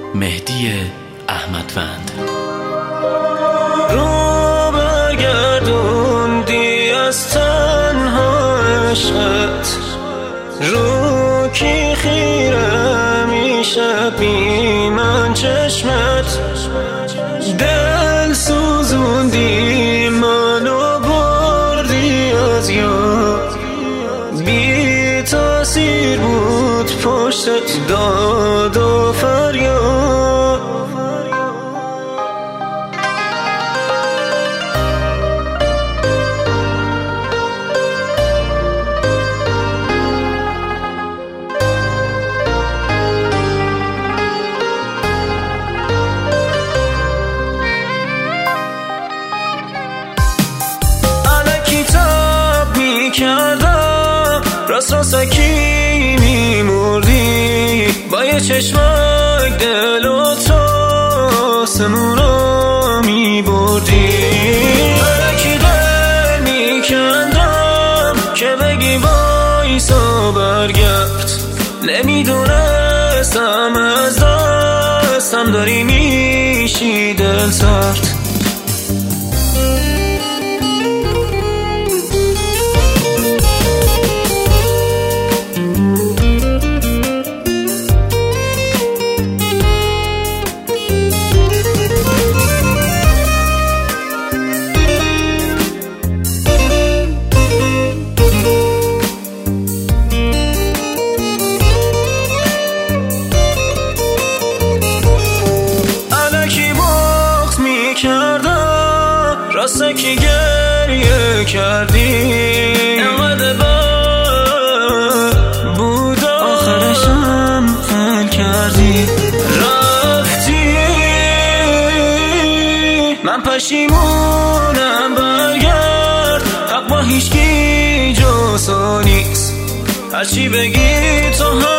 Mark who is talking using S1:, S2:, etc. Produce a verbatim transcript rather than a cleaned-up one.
S1: مهدی احمدوند.
S2: رو برگردوندی از تنها عشقت، رو کی خیره میشه بی من چشمت، دل سوزوندی منو بردی از یاد، بی تاثیر بود پشتت داد و فریاد. کردم راست راستکی میمردی، با یه چشمک دل و تو سمورا میبردی. الکی دل میکندم که بگی وایسا برگرد، نمیدونستم از دستم داری میشی دل سرد. راسته که گریه کردی، اینقدر بد بود آخرشم فل کردی. رفتی من پشیمونم، برگرد حق با هیچکی جز تو نیست، هرچی بگی تو هم